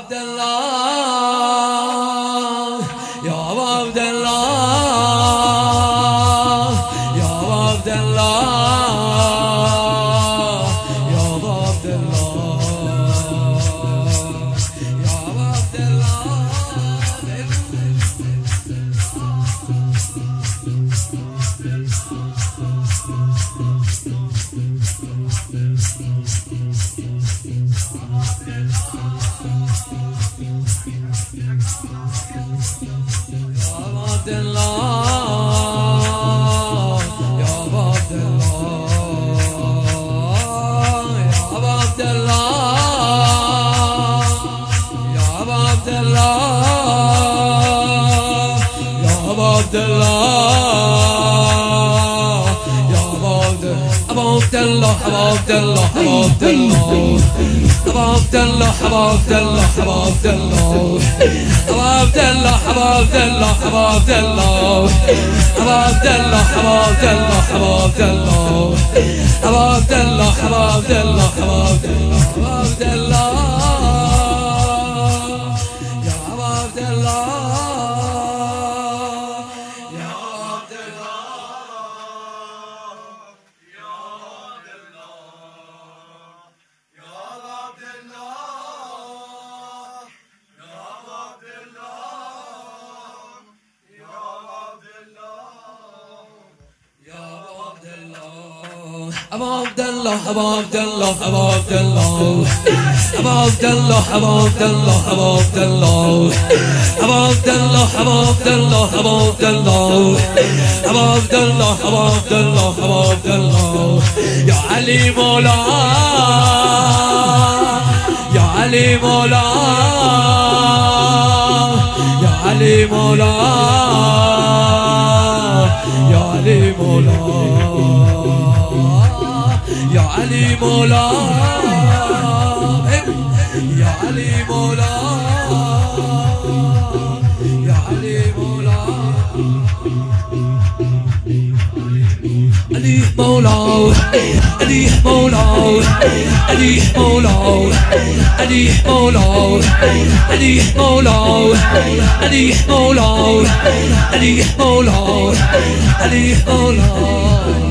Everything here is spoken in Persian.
عبدالله یا عبدالله یا عبدالله یا علي مولا يا علي مولا يا علي مولا يا علي مولا يا علي مولا يا علي مولا يا علي مولا علي مولا علي مولا علي مولا علي مولا علي مولا علي مولا علي مولا علي مولا